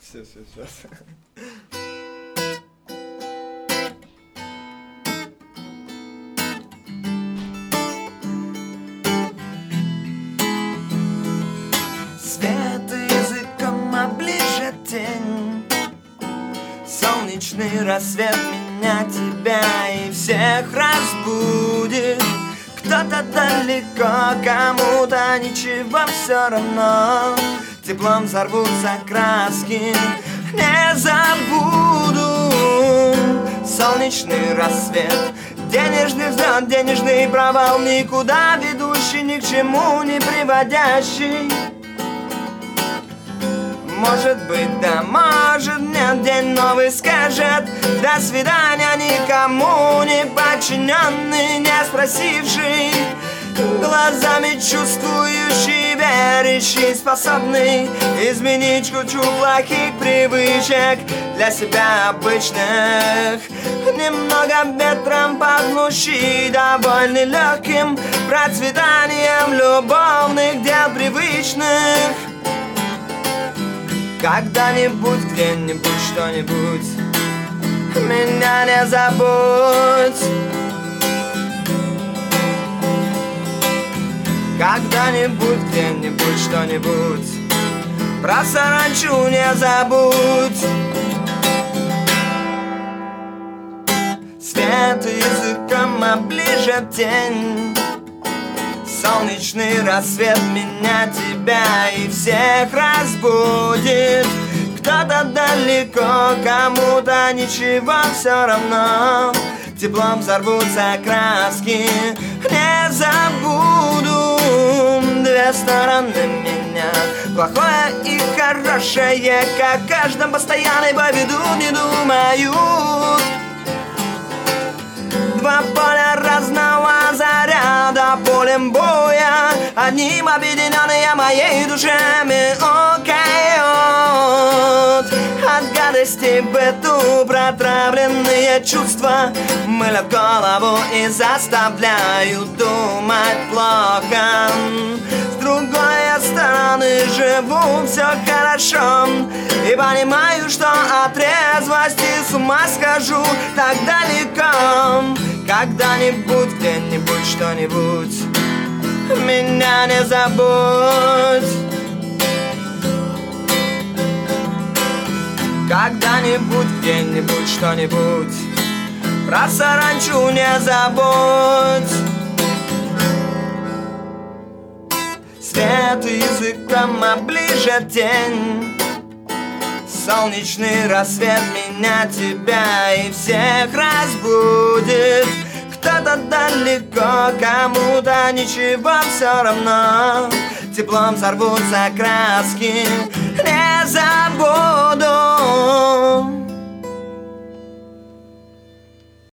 Все, сейчас. Свет языком оближет тень, солнечный рассвет меня, тебя и всех разбудит. Кто-то далеко, кому-то ничего все равно. Теплом взорвутся краски, не забуду. Солнечный рассвет, денежный взлет, денежный провал, никуда ведущий, ни к чему не приводящий. Может быть, да, может, нет, день новый скажет до свидания, никому не подчиненный, не спросивший, глазами чувствующий, верящий, способный изменить кучу плохих привычек для себя обычных. Немного ветром пахнущий, довольный легким процветанием любовных дел привычных. Когда-нибудь, где-нибудь, что-нибудь, меня не забудь. Когда-нибудь, где-нибудь, что-нибудь, про саранчу не забудь. Свет языком оближет тень, солнечный рассвет меня, тебя и всех разбудит. Кто-то далеко, кому-то ничего все равно. Теплом взорвутся краски, не забуду. Две стороны меня, плохое и хорошее, как в каждом постоянной поведут, не думают. Два поля разного заряда, полем боя, одним объединенные моей душами. От гадости быту протравленные чувства мылят голову и заставляют думать плохо. С другой стороны живу все хорошо и понимаю, что от трезвости с ума схожу так далеко. Когда-нибудь, где-нибудь, что-нибудь, меня не забудь. Когда-нибудь, где-нибудь, что-нибудь, про саранчу не забудь. Свет языком оближет тень, солнечный рассвет меня, тебя и всех разбудит. Кто-то далеко, кому-то ничего все равно. Теплом взорвутся краски, не забудь.